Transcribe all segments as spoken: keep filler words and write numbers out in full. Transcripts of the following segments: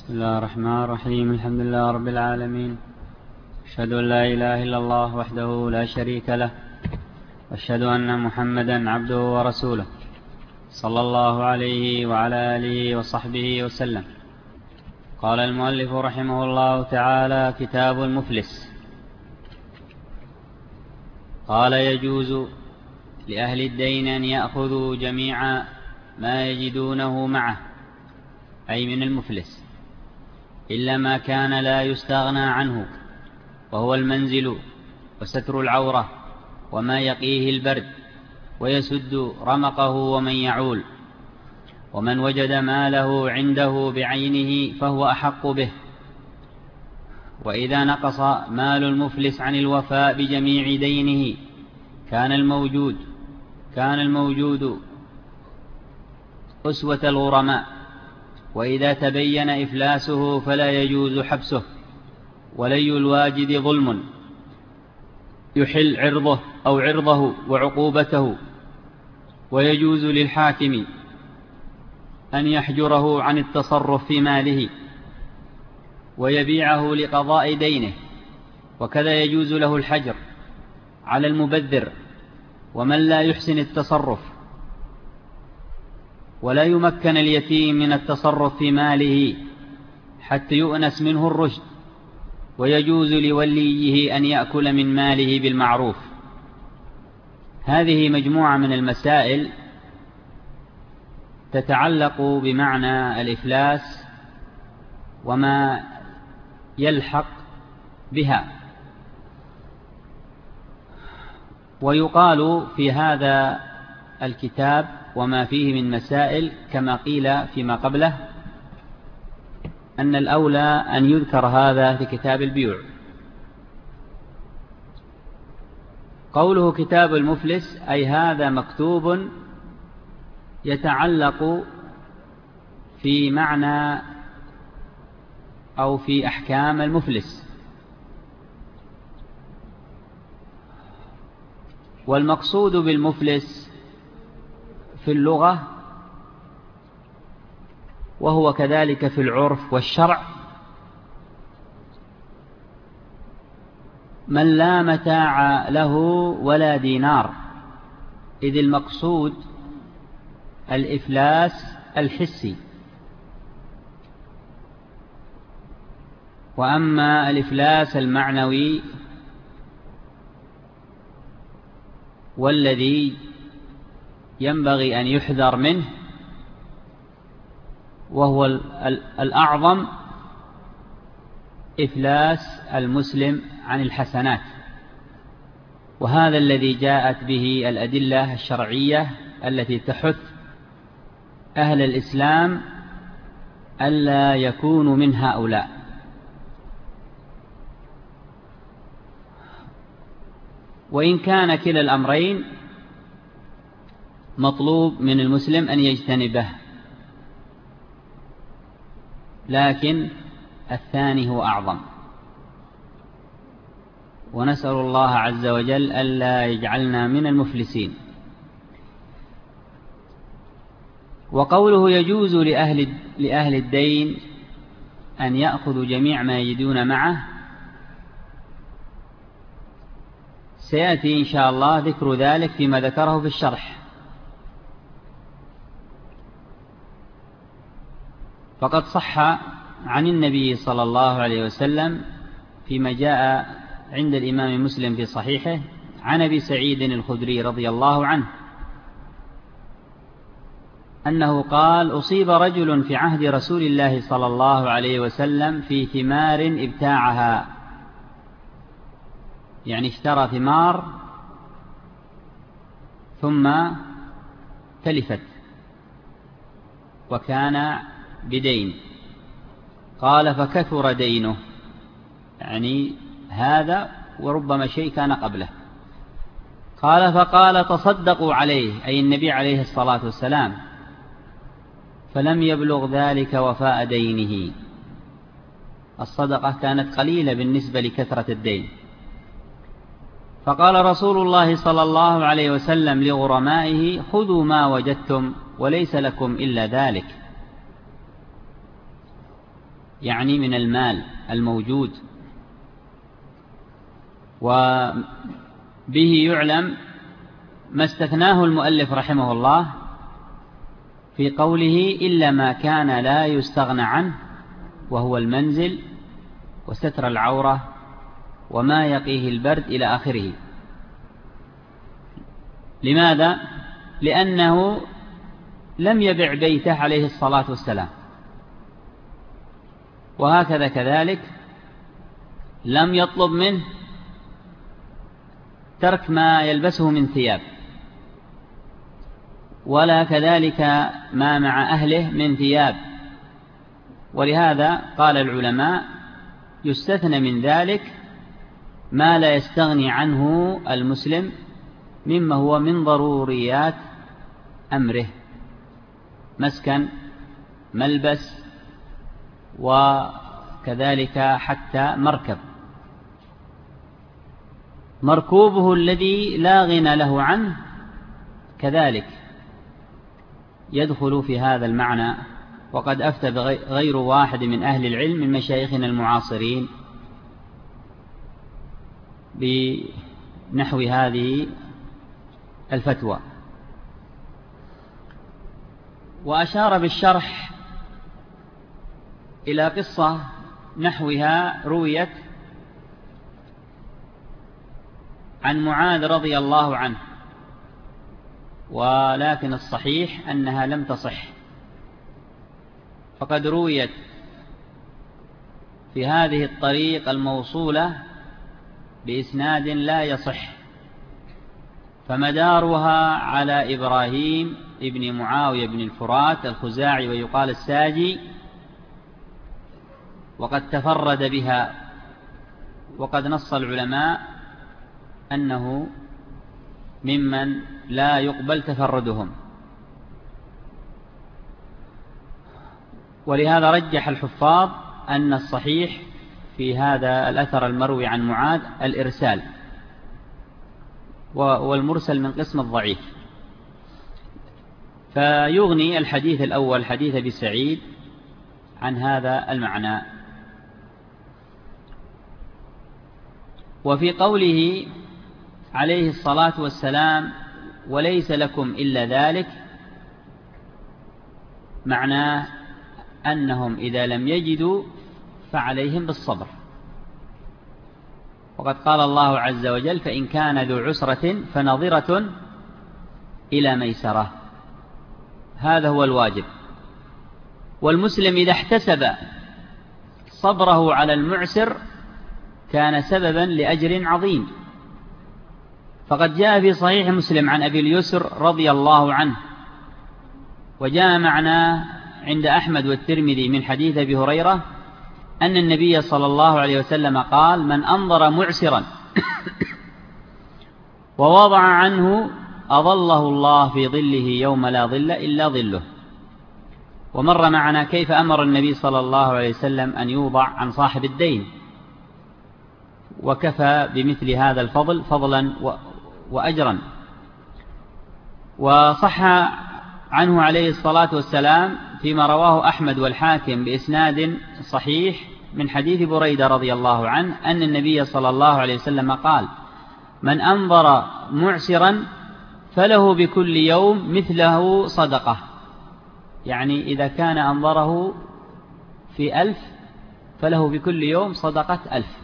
بسم الله الرحمن الرحيم. الحمد لله رب العالمين، أشهد أن لا إله إلا الله وحده لا شريك له، وأشهد أن محمدا عبده ورسوله صلى الله عليه وعلى آله وصحبه وسلم. قال المؤلف رحمه الله تعالى: كتاب المفلس. قال: يجوز لأهل الدين أن يأخذوا جميع ما يجدونه معه، أي من المفلس، إلا ما كان لا يستغنى عنه، وهو المنزل وستر العورة وما يقيه البرد ويسد رمقه ومن يعول. ومن وجد ماله عنده بعينه فهو أحق به. وإذا نقص مال المفلس عن الوفاء بجميع دينه كان الموجود كان الموجود أسوة الغرماء. وإذا تبين إفلاسه فلا يجوز حبسه، ولي الواجد ظلم يحل عرضه أو عرضه وعقوبته. ويجوز للحاكم أن يحجره عن التصرف في ماله ويبيعه لقضاء دينه، وكذا يجوز له الحجر على المبذر ومن لا يحسن التصرف. ولا يمكن اليتيم من التصرف في ماله حتى يؤنس منه الرشد. ويجوز لوليه أن يأكل من ماله بالمعروف. هذه مجموعة من المسائل تتعلق بمعنى الإفلاس وما يلحق بها. ويقال في هذا الكتاب وما فيه من مسائل كما قيل فيما قبله أن الأولى أن يذكر هذا في كتاب البيوع. قوله كتاب المفلس أي هذا مكتوب يتعلق في معنى أو في أحكام المفلس. والمقصود بالمفلس في اللغة وهو كذلك في العرف والشرع من لا متاع له ولا دينار، إذ المقصود الإفلاس الحسي. وأما الإفلاس المعنوي والذي ينبغي أن يحذر منه وهو الأعظم إفلاس المسلم عن الحسنات، وهذا الذي جاءت به الأدلة الشرعية التي تحث أهل الإسلام ألا يكونوا من هؤلاء. وإن كان كلا الأمرين مطلوب من المسلم أن يجتنبه، لكن الثاني هو أعظم. ونسأل الله عز وجل ألا يجعلنا من المفلسين. وقوله يجوز لأهل, لأهل الدين أن يأخذوا جميع ما يجدون معه، سيأتي إن شاء الله ذكر ذلك فيما ذكره في الشرح. فقد صح عن النبي صلى الله عليه وسلم فيما جاء عند الإمام مسلم في صحيحه عن أبي سعيد الخدري رضي الله عنه أنه قال: أصيب رجل في عهد رسول الله صلى الله عليه وسلم في ثمار ابتاعها، يعني اشترى ثمار ثم تلفت وكان بدين. قال: فكثر دينه، يعني هذا وربما شيء كان قبله. قال: فقال: تصدقوا عليه، أي النبي عليه الصلاة والسلام، فلم يبلغ ذلك وفاء دينه. الصدقة كانت قليلة بالنسبة لكثرة الدين. فقال رسول الله صلى الله عليه وسلم لغرمائه: خذوا ما وجدتم وليس لكم إلا ذلك. يعني من المال الموجود. وبه يعلم ما استثناه المؤلف رحمه الله في قوله إلا ما كان لا يستغنى عنه، وهو المنزل وستر العورة وما يقيه البرد إلى آخره. لماذا؟ لأنه لم يبع بيته عليه الصلاة والسلام، وهكذا كذلك لم يطلب منه ترك ما يلبسه من ثياب، ولا كذلك ما مع أهله من ثياب. ولهذا قال العلماء يستثنى من ذلك ما لا يستغني عنه المسلم مما هو من ضروريات أمره، مسكن، ملبس، وكذلك حتى مركب. مركوبه الذي لا غنى له عنه كذلك يدخل في هذا المعنى. وقد أفتى غير واحد من أهل العلم من مشايخنا المعاصرين بنحو هذه الفتوى. وأشار بالشرح إلى قصة نحوها رويت عن معاذ رضي الله عنه، ولكن الصحيح أنها لم تصح، فقد رويت في هذه الطريق الموصولة بإسناد لا يصح، فمدارها على إبراهيم ابن معاوية بن الفرات الخزاعي ويقال الساجي، وقد تفرد بها. وقد نص العلماء أنه ممن لا يقبل تفردهم، ولهذا رجح الحفاظ أن الصحيح في هذا الأثر المروي عن معاذ الإرسال، والمرسل من قسم الضعيف. فيغني الحديث الأول حديث أبي سعيد عن هذا المعنى. وفي قوله عليه الصلاة والسلام وليس لكم إلا ذلك، معناه أنهم إذا لم يجدوا فعليهم بالصبر. وقد قال الله عز وجل فإن كان ذو عسرة فنظرة إلى ميسرة، هذا هو الواجب. والمسلم إذا احتسب صبره على المعسر كان سببا لأجر عظيم. فقد جاء في صحيح مسلم عن أبي اليسر رضي الله عنه، وجاء معنا عند أحمد والترمذي من حديث أبي هريرة أن النبي صلى الله عليه وسلم قال من أنظر معسرا ووضع عنه أظله الله في ظله يوم لا ظل إلا ظله. ومر معنا كيف أمر النبي صلى الله عليه وسلم أن يوضع عن صاحب الدين، وكفى بمثل هذا الفضل فضلا وأجرا. وصح عنه عليه الصلاة والسلام فيما رواه أحمد والحاكم بإسناد صحيح من حديث بريدة رضي الله عنه أن النبي صلى الله عليه وسلم قال من أنظر معسرا فله بكل يوم مثله صدقة، يعني إذا كان أنظره في ألف فله بكل يوم صدقة ألف.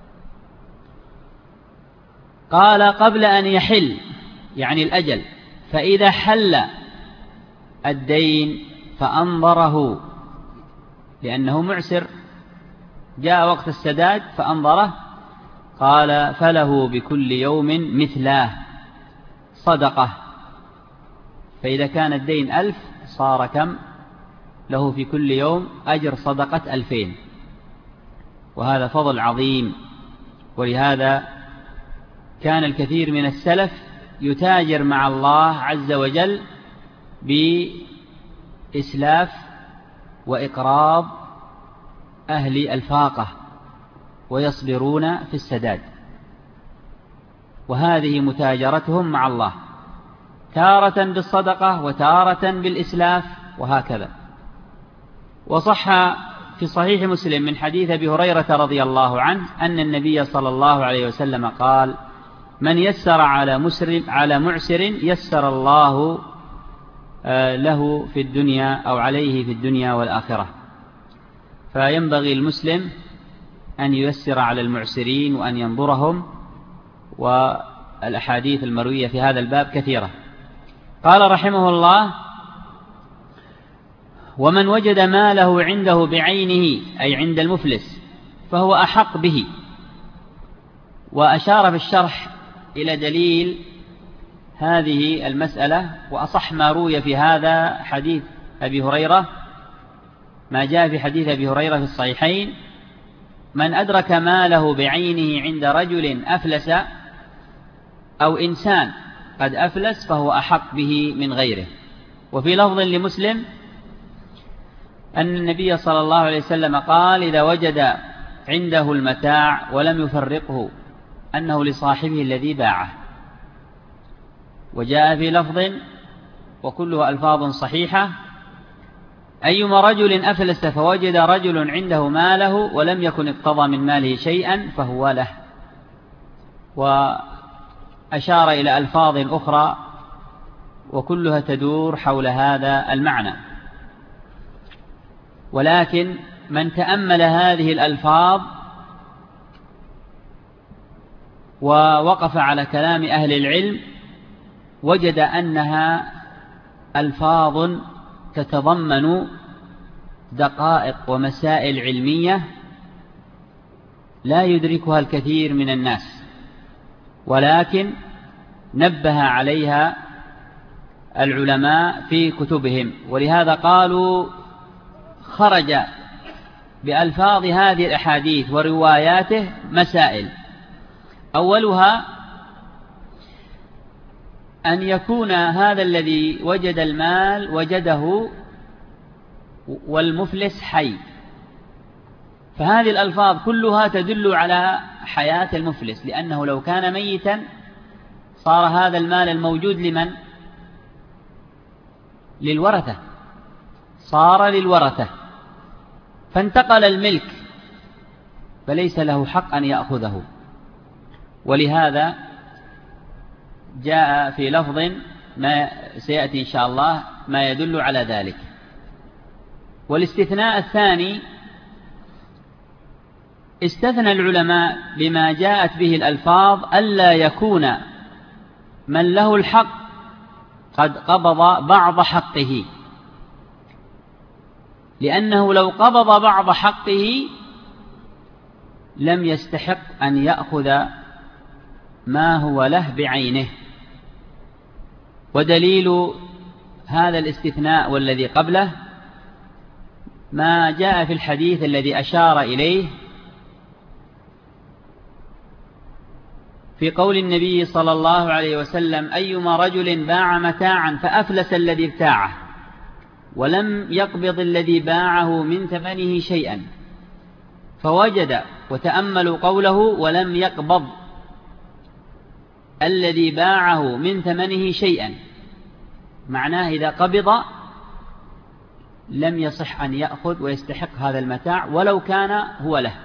قال قبل أن يحل يعني الأجل، فإذا حل الدين فأنظره لأنه معسر جاء وقت السداد فأنظره، قال فله بكل يوم مثله صدقة. فإذا كان الدين ألف صار كم؟ له في كل يوم أجر صدقة ألفين، وهذا فضل عظيم. ولهذا كان الكثير من السلف يتاجر مع الله عز وجل بإسلاف وإقراض أهل الفاقة ويصبرون في السداد، وهذه متاجرتهم مع الله، تارة بالصدقة وتارة بالإسلاف وهكذا. وصح في صحيح مسلم من حديث أبي هريرة رضي الله عنه أن النبي صلى الله عليه وسلم قال: من يسر على مسر على معسر يسر الله له في الدنيا أو عليه في الدنيا والآخرة. فينبغي المسلم أن ييسر على المعسرين وأن ينظرهم، والأحاديث المروية في هذا الباب كثيرة. قال رحمه الله: ومن وجد ماله عنده بعينه أي عند المفلس فهو أحق به. وأشار في الشرح إلى دليل هذه المسألة، وأصح ما روي في هذا حديث أبي هريرة، ما جاء في حديث أبي هريرة في الصحيحين: من أدرك ماله بعينه عند رجل أفلس أو إنسان قد أفلس فهو أحق به من غيره. وفي لفظ لمسلم أن النبي صلى الله عليه وسلم قال: إذا وجد عنده المتاع ولم يفرقه أنه لصاحبه الذي باعه. وجاء في لفظ وكلها ألفاظ صحيحة: أيما رجل أفلس فوجد رجل عنده ماله ولم يكن اقتضى من ماله شيئا فهو له. وأشار إلى ألفاظ أخرى وكلها تدور حول هذا المعنى. ولكن من تأمل هذه الألفاظ ووقف على كلام أهل العلم وجد أنها ألفاظ تتضمن دقائق ومسائل علمية لا يدركها الكثير من الناس، ولكن نبه عليها العلماء في كتبهم. ولهذا قالوا: خرج بألفاظ هذه الأحاديث ورواياته مسائل. أولها أن يكون هذا الذي وجد المال وجده والمفلس حي، فهذه الألفاظ كلها تدل على حياة المفلس، لأنه لو كان ميتا صار هذا المال الموجود لمن؟ للورثة، صار للورثة، فانتقل الملك فليس له حق أن يأخذه. ولهذا جاء في لفظ ما سيأتي إن شاء الله ما يدل على ذلك. والاستثناء الثاني: استثنى العلماء بما جاءت به الألفاظ ألا يكون من له الحق قد قبض بعض حقه، لأنه لو قبض بعض حقه لم يستحق أن يأخذ ما هو له بعينه. ودليل هذا الاستثناء والذي قبله ما جاء في الحديث الذي أشار إليه في قول النبي صلى الله عليه وسلم: أيما رجل باع متاعا فأفلس الذي ابتاعه ولم يقبض الذي باعه من ثمنه شيئا فوجد، وتأملوا قوله ولم يقبض الذي باعه من ثمنه شيئا، معناه إذا قبض لم يصح أن يأخذ ويستحق هذا المتاع ولو كان هو له.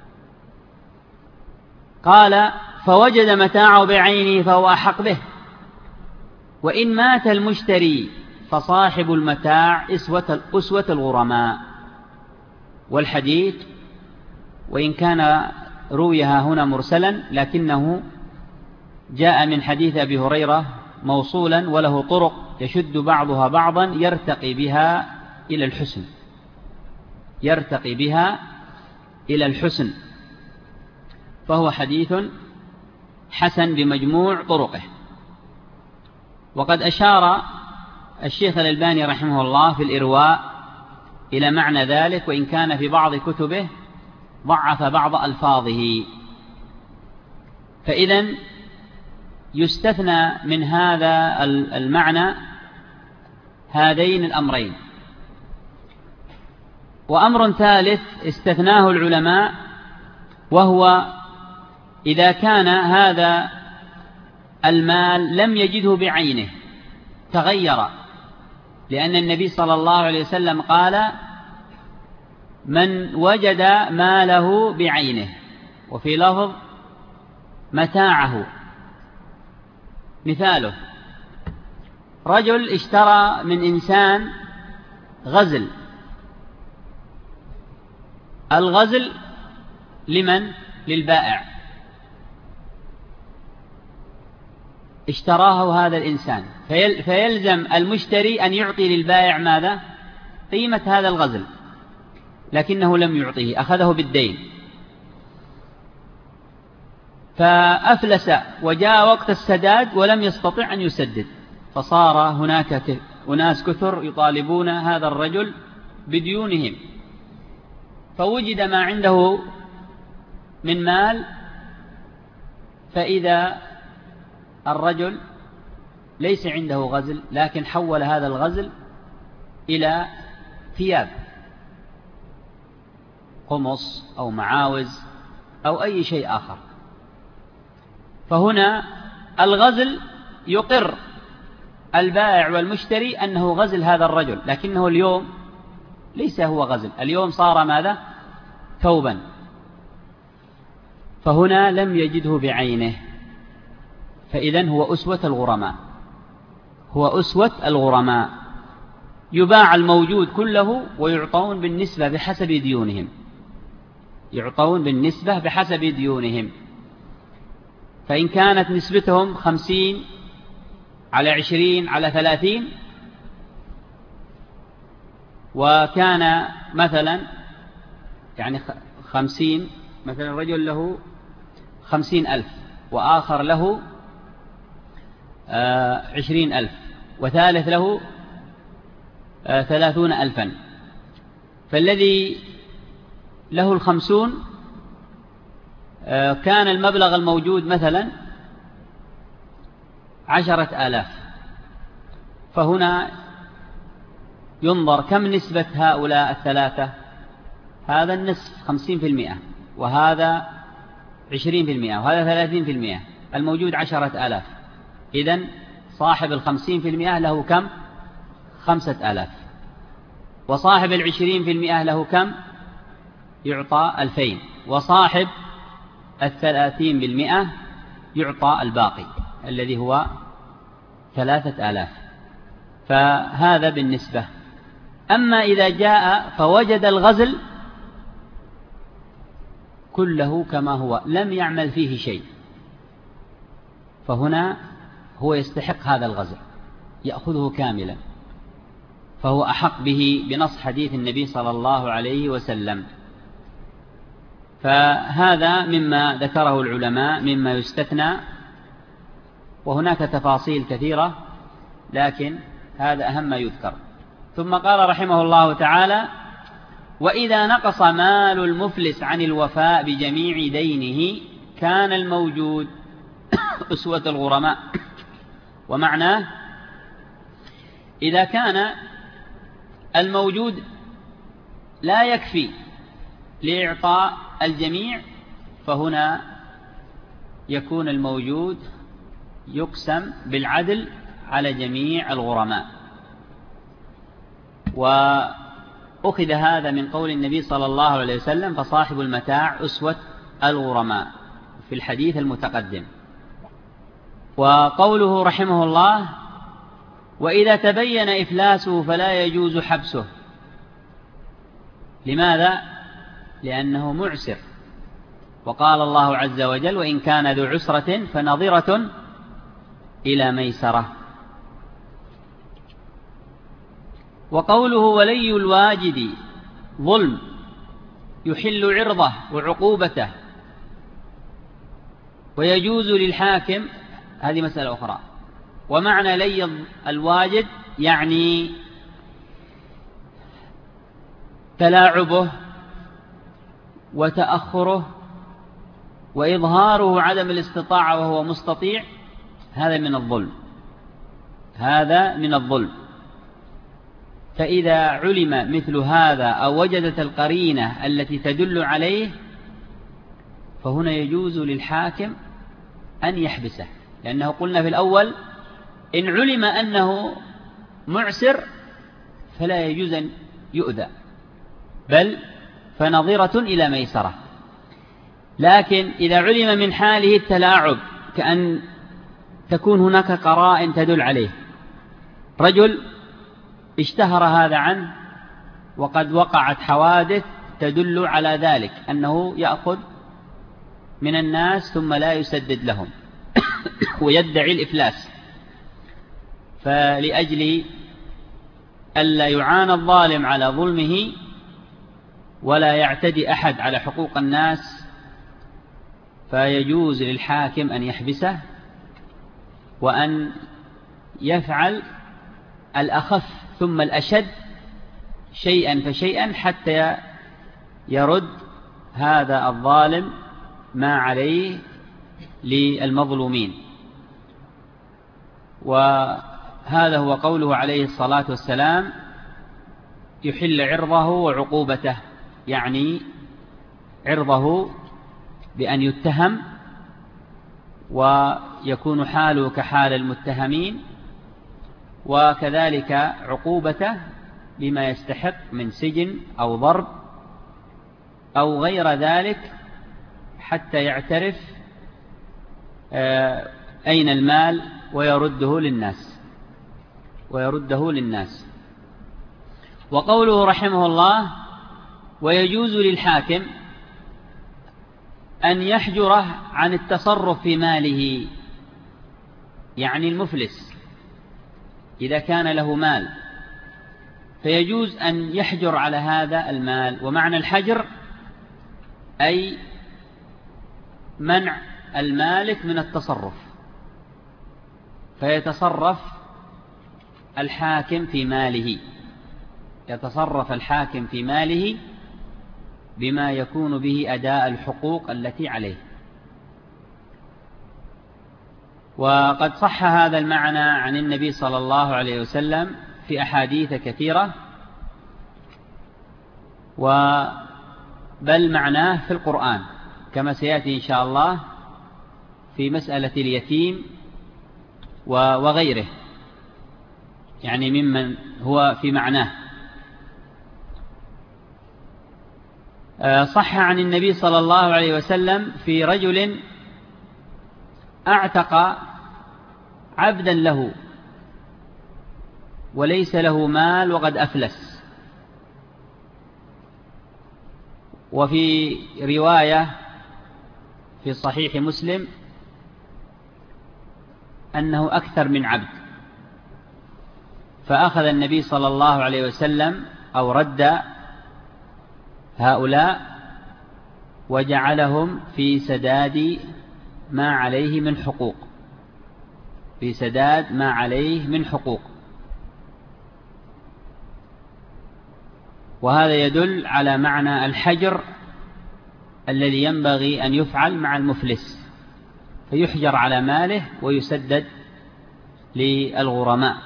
قال: فوجد متاعه بعينه فهو أحق به، وإن مات المشتري فصاحب المتاع أسوة أسوة الغرماء. والحديث وإن كان رويها هنا مرسلا لكنه جاء من حديث أبي هريرة موصولا وله طرق يشد بعضها بعضا يرتقي بها إلى الحسن يرتقي بها إلى الحسن فهو حديث حسن بمجموع طرقه. وقد أشار الشيخ الألباني رحمه الله في الإرواء إلى معنى ذلك، وإن كان في بعض كتبه ضعف بعض ألفاظه. فإذن يستثنى من هذا المعنى هذين الأمرين. وأمر ثالث استثناه العلماء، وهو إذا كان هذا المال لم يجده بعينه تغير، لأن النبي صلى الله عليه وسلم قال: من وجد ماله بعينه، وفي لفظ متاعه. مثاله: رجل اشترى من إنسان غزل. الغزل لمن؟ للبائع. اشتراه هذا الإنسان، فيلزم المشتري أن يعطي للبائع ماذا؟ قيمة هذا الغزل، لكنه لم يعطيه، أخذه بالدين، فأفلس وجاء وقت السداد ولم يستطع أن يسدد، فصار هناك أناس كثر يطالبون هذا الرجل بديونهم، فوجد ما عنده من مال، فإذا الرجل ليس عنده غزل، لكن حول هذا الغزل إلى ثياب، قمص أو معاوز أو أي شيء آخر. فهنا الغزل يقر البائع والمشتري أنه غزل هذا الرجل، لكنه اليوم ليس هو غزل، اليوم صار ماذا؟ ثوبا. فهنا لم يجده بعينه، فإذن هو أسوة الغرماء، هو أسوة الغرماء، يباع الموجود كله ويعطون بالنسبة بحسب ديونهم، يعطون بالنسبة بحسب ديونهم. فإن كانت نسبتهم خمسين على عشرين على ثلاثين، وكان مثلا يعني خمسين، مثلا رجل له خمسين ألف وآخر له عشرين ألف وثالث له ثلاثون ألفا، فالذي له الخمسون كان المبلغ الموجود مثلا عشرة آلاف، فهنا ينظر كم نسبة هؤلاء الثلاثة، هذا النصف خمسين في المئة، وهذا عشرين في المئة، وهذا ثلاثين في المئة، الموجود عشرة آلاف، إذن صاحب الخمسين في المئة له كم؟ خمسة آلاف، وصاحب العشرين في المئة له كم؟ يعطى ألفين، وصاحب الثلاثين بالمئة يعطى الباقي الذي هو ثلاثة آلاف. فهذا بالنسبة. أما إذا جاء فوجد الغزل كله كما هو لم يعمل فيه شيء، فهنا هو يستحق هذا الغزل، يأخذه كاملا، فهو أحق به بنص حديث النبي صلى الله عليه وسلم. فهذا مما ذكره العلماء مما يستثنى، وهناك تفاصيل كثيرة، لكن هذا أهم ما يذكر. ثم قال رحمه الله تعالى: وإذا نقص مال المفلس عن الوفاء بجميع دينه كان الموجود أسوة الغرماء. ومعناه إذا كان الموجود لا يكفي لإعطاء الجميع، فهنا يكون الموجود يقسم بالعدل على جميع الغرماء. وأخذ هذا من قول النبي صلى الله عليه وسلم: فصاحب المتاع أسوة الغرماء، في الحديث المتقدم. وقوله رحمه الله: وإذا تبين إفلاسه فلا يجوز حبسه. لماذا؟ لأنه معسر، وقال الله عز وجل: وإن كان ذو عسرة فنظرة إلى ميسرة. وقوله: ولي الواجد ظلم يحل عرضه وعقوبته ويجوز للحاكم، هذه مسألة أخرى. ومعنى لي الواجد يعني تلاعبه وتأخره وإظهاره عدم الاستطاعة وهو مستطيع، هذا من الظلم، هذا من الظلم. فإذا علم مثل هذا أو وجدت القرينة التي تدل عليه، فهنا يجوز للحاكم أن يحبسه، لأنه قلنا في الأول إن علم أنه معسر فلا يجوز أن يؤذى، بل فنظرة إلى ميسرة. لكن إذا علم من حاله التلاعب كأن تكون هناك قرائن تدل عليه، رجل اشتهر هذا عنه وقد وقعت حوادث تدل على ذلك، أنه يأخذ من الناس ثم لا يسدد لهم ويدعي الإفلاس، فلأجل ألا يعان الظالم على ظلمه ولا يعتدي أحد على حقوق الناس، فيجوز للحاكم أن يحبسه وأن يفعل الأخف ثم الأشد شيئا فشيئا حتى يرد هذا الظالم ما عليه للمظلومين. وهذا هو قوله عليه الصلاة والسلام: يحل عرضه وعقوبته، يعني عرضه بأن يتهم ويكون حاله كحال المتهمين، وكذلك عقوبته بما يستحق من سجن أو ضرب أو غير ذلك حتى يعترف أين المال ويرده للناس ويرده للناس. وقوله رحمه الله: ويجوز للحاكم أن يحجره عن التصرف في ماله، يعني المفلس إذا كان له مال فيجوز أن يحجر على هذا المال. ومعنى الحجر أي منع المالك من التصرف، فيتصرف الحاكم في ماله يتصرف الحاكم في ماله بما يكون به أداء الحقوق التي عليه. وقد صح هذا المعنى عن النبي صلى الله عليه وسلم في أحاديث كثيرة، بل معناه في القرآن كما سيأتي إن شاء الله في مسألة اليتيم وغيره، يعني ممن هو في معناه. صح عن النبي صلى الله عليه وسلم في رجل أعتق عبدا له وليس له مال وقد أفلس. وفي رواية في صحيح مسلم أنه أكثر من عبد، فأخذ النبي صلى الله عليه وسلم أو رد هؤلاء وجعلهم في سداد ما عليه من حقوق في سداد ما عليه من حقوق وهذا يدل على معنى الحجر الذي ينبغي أن يفعل مع المفلس، فيحجر على ماله ويسدد للغرماء.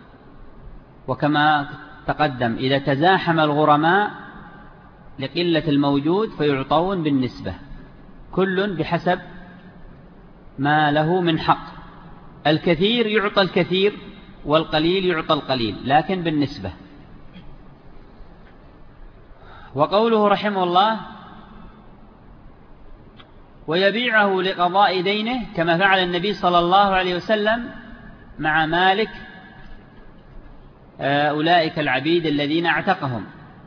وكما تقدم إذا تزاحم الغرماء لقلة الموجود فيعطون بالنسبة، كل بحسب ما له من حق، الكثير يعطى الكثير والقليل يعطى القليل لكن بالنسبة. وقوله رحمه الله: ويبيعه لقضاء دينه، كما فعل النبي صلى الله عليه وسلم مع مالك أولئك العبيد الذين اعتقهم،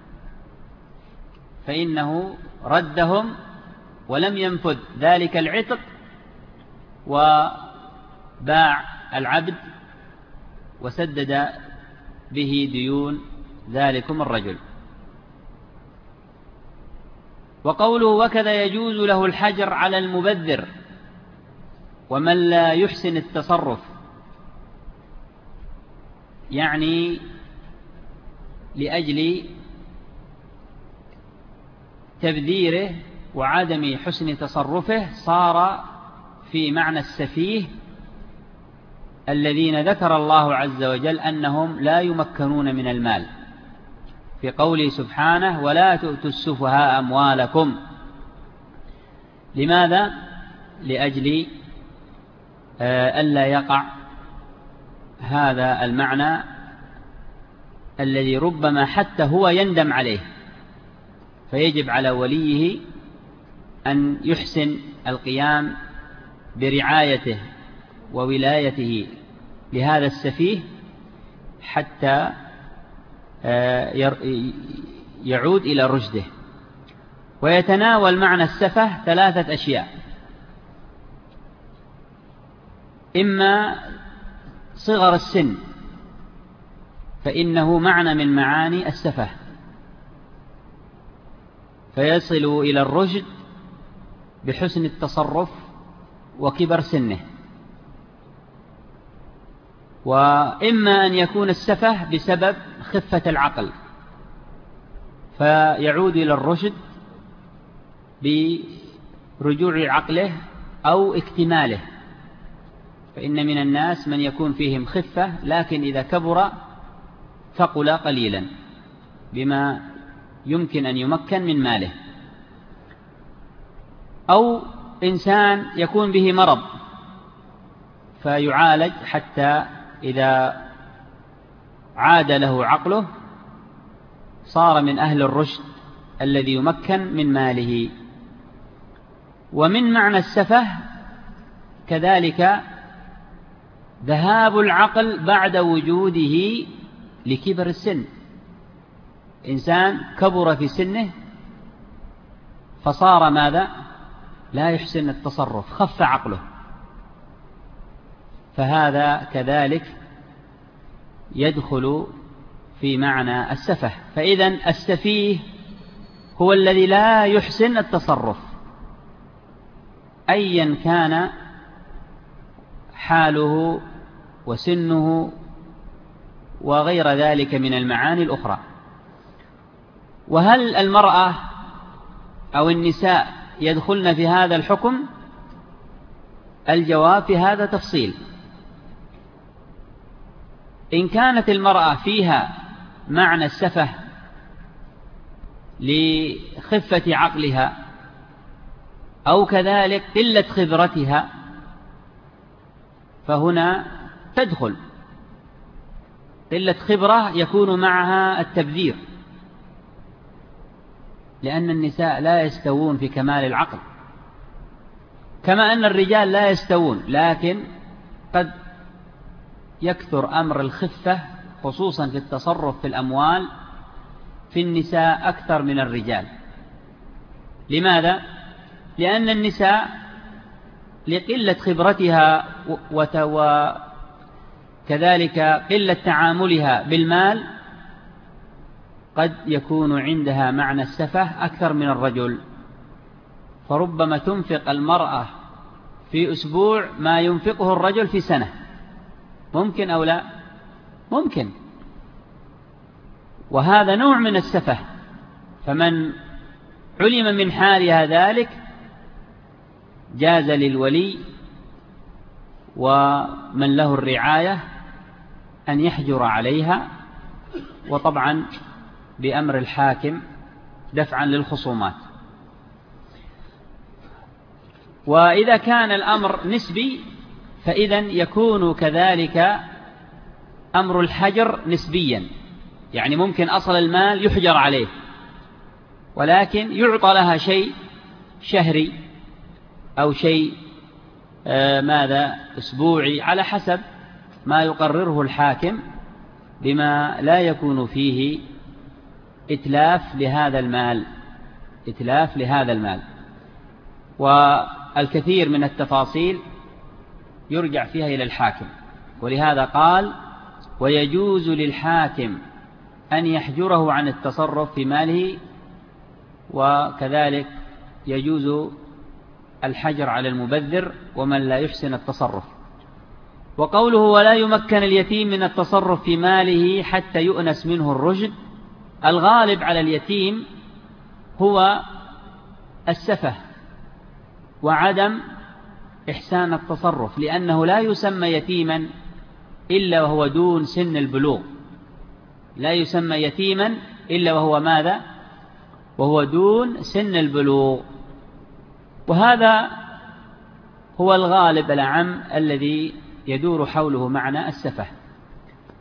فإنه ردهم ولم ينفذ ذلك العتق وباع العبد وسدد به ديون ذلكم الرجل. وقوله: وكذا يجوز له الحجر على المبذر ومن لا يحسن التصرف، يعني لأجل تبذيره وعدم حسن تصرفه صار في معنى السفيه الذين ذكر الله عز وجل أنهم لا يمكنون من المال في قوله سبحانه: ولا تؤتوا السفهاء أموالكم. لماذا؟ لأجل ألا يقع هذا المعنى الذي ربما حتى هو يندم عليه، فيجب على وليه أن يحسن القيام برعايته وولايته لهذا السفيه حتى يعود إلى رشده. ويتناول معنى السفه ثلاثة أشياء: إما صغر السن فإنه معنى من معاني السفه، فيصل إلى الرشد بحسن التصرف وكبر سنه. وإما أن يكون السفه بسبب خفة العقل فيعود إلى الرشد برجوع عقله أو اكتماله، فإن من الناس من يكون فيهم خفة لكن إذا كبر ثقل قليلا بما يمكن أن يمكن من ماله. أو إنسان يكون به مرض فيعالج حتى إذا عاد له عقله صار من أهل الرشد الذي يمكن من ماله. ومن معنى السفه كذلك ذهاب العقل بعد وجوده لكبر السن. إنسان كبر في سنه فصار ماذا؟ لا يحسن التصرف، خف عقله، فهذا كذلك يدخل في معنى السفه. فإذن السفيه هو الذي لا يحسن التصرف أيا كان حاله وسنه وغير ذلك من المعاني الأخرى. وهل المرأة أو النساء يدخلن في هذا الحكم؟ الجواب في هذا تفصيل. إن كانت المرأة فيها معنى السفه لخفة عقلها أو كذلك قلة خبرتها فهنا تدخل. قلة خبرة يكون معها التبذير، لأن النساء لا يستوون في كمال العقل كما أن الرجال لا يستوون، لكن قد يكثر أمر الخفة خصوصا في التصرف في الأموال في النساء أكثر من الرجال. لماذا؟ لأن النساء لقلة خبرتها وكذلك قلة تعاملها بالمال قد يكون عندها معنى السفه أكثر من الرجل، فربما تنفق المرأة في أسبوع ما ينفقه الرجل في سنة. ممكن أو لا؟ ممكن. وهذا نوع من السفه، فمن علم من حالها ذلك جاز للولي ومن له الرعاية أن يحجر عليها، وطبعا بأمر الحاكم دفعا للخصومات. وإذا كان الأمر نسبي فإذن يكون كذلك أمر الحجر نسبيا، يعني ممكن أصل المال يحجر عليه ولكن يعطى لها شيء شهري أو شيء آه ماذا أسبوعي على حسب ما يقرره الحاكم بما لا يكون فيه إتلاف لهذا المال إتلاف لهذا المال. والكثير من التفاصيل يرجع فيها إلى الحاكم، ولهذا قال ويجوز للحاكم أن يحجره عن التصرف في ماله، وكذلك يجوز الحجر على المبذر ومن لا يحسن التصرف. وقوله ولا يمكن اليتيم من التصرف في ماله حتى يؤنس منه الرشد، الغالب على اليتيم هو السفه وعدم إحسان التصرف، لأنه لا يسمى يتيما إلا وهو دون سن البلوغ، لا يسمى يتيما إلا وهو ماذا؟ وهو دون سن البلوغ. وهذا هو الغالب العام الذي يدور حوله معنى السفه.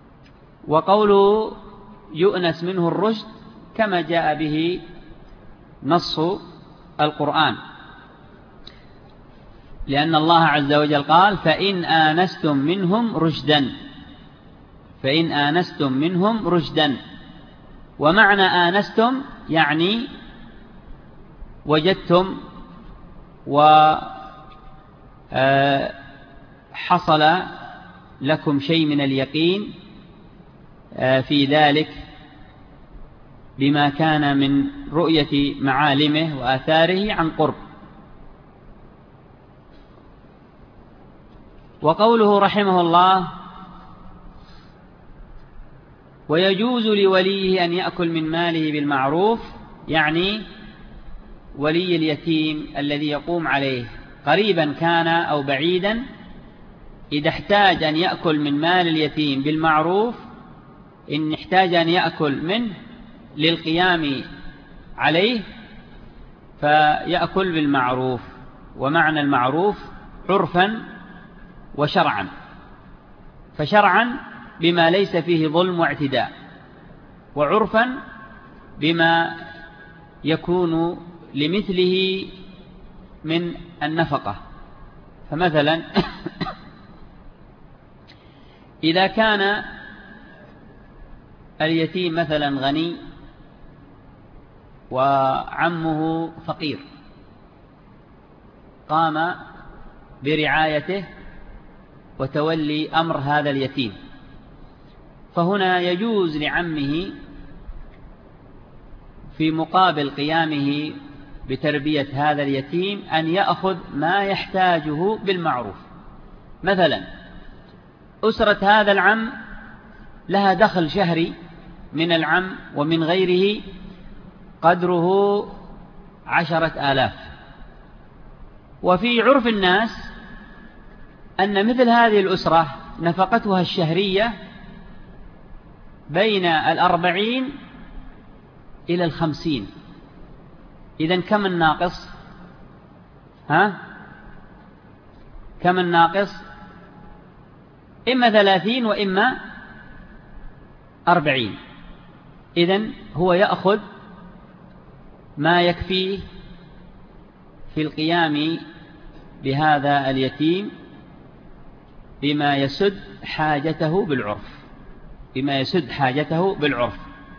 وقوله يؤنس منه الرشد كما جاء به نص القرآن، لأن الله عز وجل قال فإن آنستم منهم رشدا، فإن آنستم منهم رشدا. ومعنى آنستم يعني وجدتم وحصل لكم شيء من اليقين في ذلك بما كان من رؤية معالمه وآثاره عن قرب. وقوله رحمه الله ويجوز لوليه أن يأكل من ماله بالمعروف، يعني ولي اليتيم الذي يقوم عليه قريبا كان أو بعيدا، إذا احتاج أن يأكل من مال اليتيم بالمعروف، إن احتاج أن يأكل منه للقيام عليه فيأكل بالمعروف. ومعنى المعروف عرفا وشرعا، فشرعا بما ليس فيه ظلم واعتداء، وعرفا بما يكون لمثله من النفقة. فمثلا إذا كان اليتيم مثلا غني وعمه فقير، قام برعايته وتولي أمر هذا اليتيم، فهنا يجوز لعمه في مقابل قيامه بتربية هذا اليتيم أن يأخذ ما يحتاجه بالمعروف. مثلا أسرة هذا العم لها دخل شهري من العم ومن غيره قدره عشرة آلاف، وفي عرف الناس أن مثل هذه الأسرة نفقتها الشهرية بين الأربعين إلى الخمسين. إذن كم الناقص؟ ها؟ كم الناقص؟ إما ثلاثين وإما أربعين. إذن هو يأخذ ما يكفيه في القيام بهذا اليتيم بما يسد حاجته بالعرف، بما يسد حاجته بالعرف،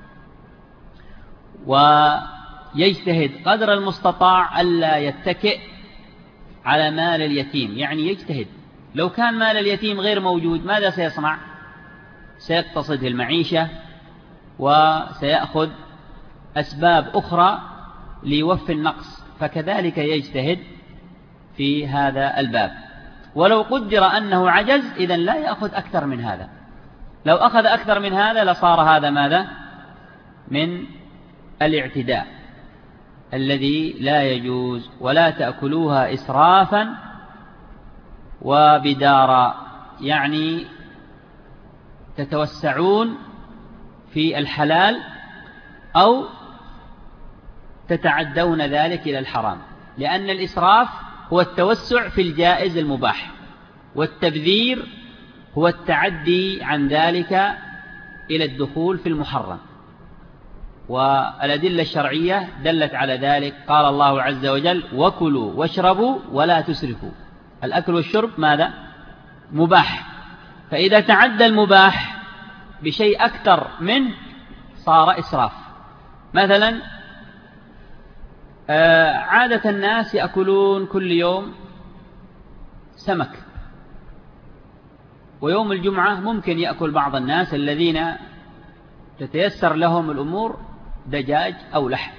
ويجتهد قدر المستطاع ألا يتكئ على مال اليتيم. يعني يجتهد، لو كان مال اليتيم غير موجود ماذا سيصنع؟ سيقتصد المعيشة وسيأخذ أسباب أخرى ليوفي النقص، فكذلك يجتهد في هذا الباب. ولو قدر أنه عجز إذن لا يأخذ أكثر من هذا. لو أخذ أكثر من هذا لصار هذا ماذا؟ من الاعتداء الذي لا يجوز. ولا تأكلوها إسرافا وبدارا، يعني تتوسعون في الحلال أو تتعدون ذلك إلى الحرام، لأن الإسراف هو التوسع في الجائز المباح، والتبذير هو التعدي عن ذلك إلى الدخول في المحرم. والأدلة الشرعية دلت على ذلك. قال الله عز وجل وكلوا واشربوا ولا تسرفوا. الأكل والشرب ماذا؟ مباح، فإذا تعدى المباح بشيء أكثر منه صار إسراف. مثلا عادة الناس يأكلون كل يوم سمك، ويوم الجمعة ممكن يأكل بعض الناس الذين تتيسر لهم الأمور دجاج أو لحم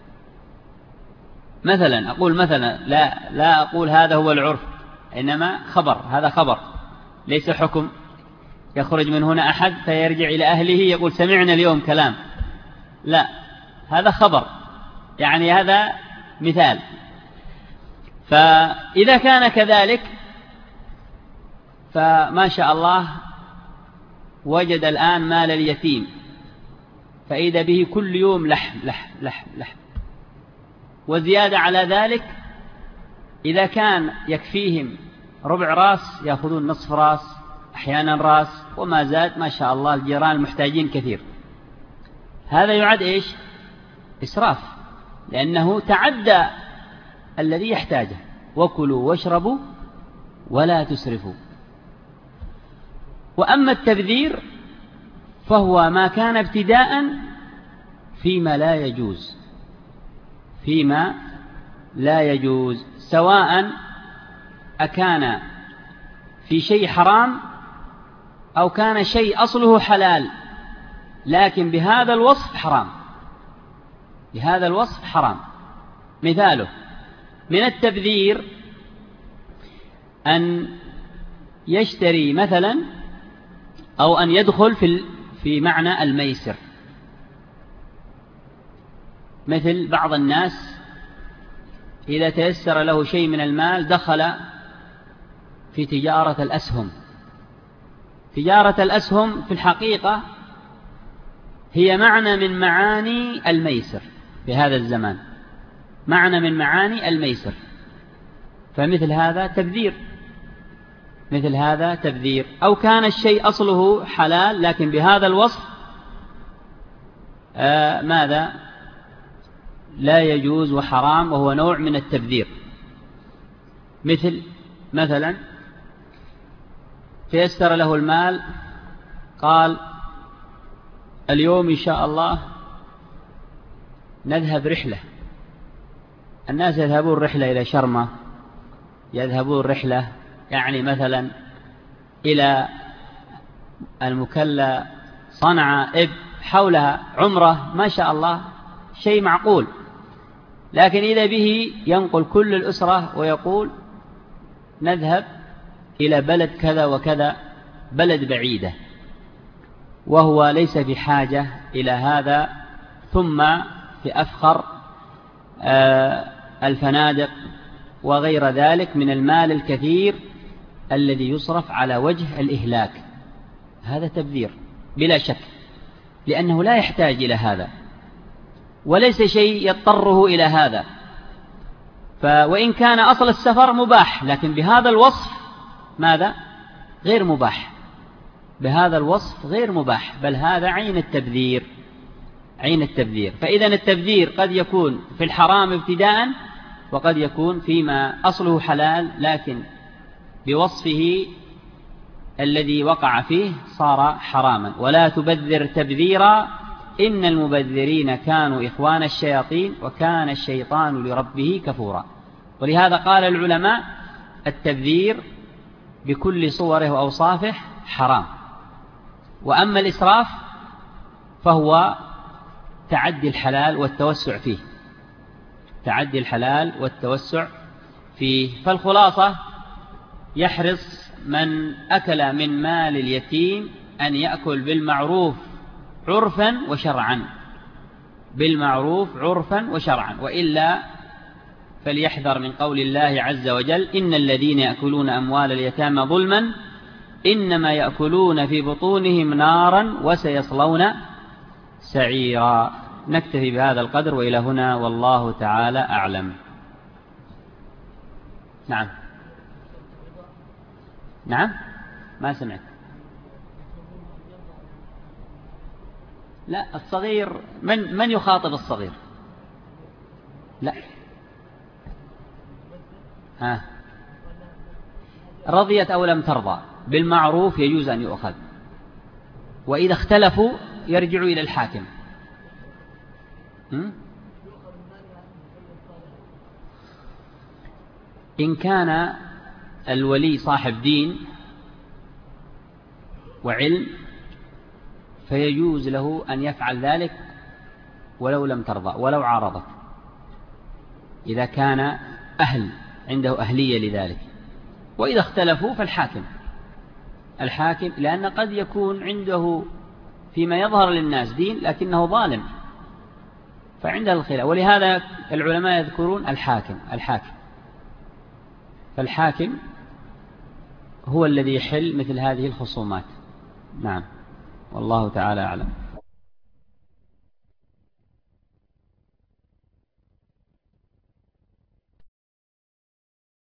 مثلا. أقول مثلا، لا, لا أقول هذا هو العرف، إنما خبر، هذا خبر ليس حكم. يخرج من هنا أحد فيرجع إلى أهله يقول سمعنا اليوم كلام، لا، هذا خبر، يعني هذا مثال. فإذا كان كذلك فما شاء الله وجد الآن مال اليتيم، فإذا به كل يوم لحم لحم لحم لحم. وزيادة على ذلك إذا كان يكفيهم ربع راس يأخذون نصف راس، أحيانا راس، وما زاد ما شاء الله الجيران المحتاجين كثير. هذا يعد إيش؟ إسراف. لأنه تعدى الذي يحتاجه. وكلوا واشربوا ولا تسرفوا. وأما التبذير فهو ما كان ابتداء فيما لا يجوز، فيما لا يجوز، سواء أكان في شيء حرام أو كان شيء أصله حلال لكن بهذا الوصف حرام، بهذا الوصف حرام. مثاله من التبذير أن يشتري مثلا أو أن يدخل في في معنى الميسر، مثل بعض الناس إذا تيسر له شيء من المال دخل في تجارة الأسهم. تجارة الأسهم في الحقيقة هي معنى من معاني الميسر في هذا الزمان، معنى من معاني الميسر، فمثل هذا تبذير، مثل هذا تبذير. أو كان الشيء أصله حلال لكن بهذا الوصف آه ماذا لا يجوز وحرام، وهو نوع من التبذير. مثل مثلا تيسر له المال قال اليوم إن شاء الله نذهب رحلة، الناس يذهبون رحلة إلى شرمة، يذهبون رحلة يعني مثلا إلى المكلا، صنعاء، إب حولها، عمرة، ما شاء الله شيء معقول. لكن إذا به ينقل كل الأسرة ويقول نذهب إلى بلد كذا وكذا، بلد بعيدة، وهو ليس في حاجة إلى هذا، ثم في أفخر الفنادق وغير ذلك من المال الكثير الذي يصرف على وجه الإهلاك. هذا تبذير بلا شك، لأنه لا يحتاج إلى هذا وليس شيء يضطره إلى هذا. وإن كان أصل السفر مباح لكن بهذا الوصف ماذا؟ غير مباح، بهذا الوصف غير مباح، بل هذا عين التبذير، عين التبذير. فإذا التبذير قد يكون في الحرام ابتداء، وقد يكون فيما أصله حلال لكن بوصفه الذي وقع فيه صار حراما. ولا تبذر تبذيرا إن المبذرين كانوا إخوان الشياطين وكان الشيطان لربه كفورا. ولهذا قال العلماء التبذير بكل صوره وأوصافه حرام. وأما الإسراف فهو تعدي الحلال والتوسع فيه، تعدي الحلال والتوسع فيه. فالخلاصة يحرص من أكل من مال اليتيم أن يأكل بالمعروف عرفا وشرعا، بالمعروف عرفا وشرعا، وإلا فليحذر من قول الله عز وجل إن الذين يأكلون أموال اليتامى ظلما إنما يأكلون في بطونهم نارا وسيصلون سعيرا. نكتفي بهذا القدر وإلى هنا والله تعالى أعلم. نعم نعم ما سمعت. لا الصغير من من يخاطب الصغير؟ لا ها رضيت أو لم ترضى بالمعروف يجوز أن يؤخذ، وإذا اختلفوا يرجعوا إلى الحاكم. إن كان الولي صاحب دين وعلم فيجوز له أن يفعل ذلك ولو لم ترضى ولو عارضت، إذا كان أهل عنده أهلية لذلك. وإذا اختلفوا فالحاكم، الحاكم، لأن قد يكون عنده فيما يظهر للناس دين لكنه ظالم فعنده الخلاف. ولهذا العلماء يذكرون الحاكم الحاكم فالحاكم هو الذي يحل مثل هذه الخصومات. نعم والله تعالى أعلم.